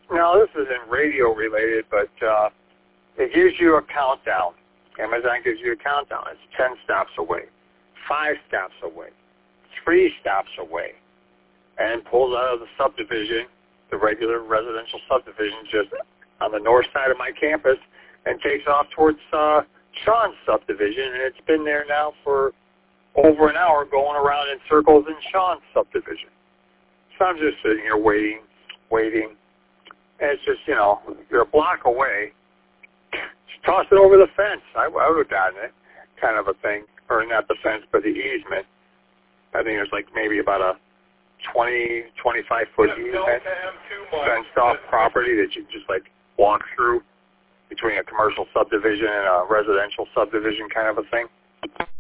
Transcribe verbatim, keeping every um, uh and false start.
Now, this isn't radio related, but uh, it gives you a countdown. Amazon gives you a countdown. It's ten stops away, five stops away, three stops away, and pulls out of the subdivision, the regular residential subdivision, just on the north side of my campus, and takes off towards uh, Sean's subdivision, and it's been there now for over an hour going around in circles in Sean's subdivision. So I'm just sitting here waiting, waiting, and it's just, you know, you're a block away. Just toss it over the fence. I, I would have gotten it, kind of a thing. Or not the fence, but the easement. I think there's like maybe about a twenty, twenty-five foot easement, fenced off property that you just like walk through between a commercial subdivision and a residential subdivision kind of a thing.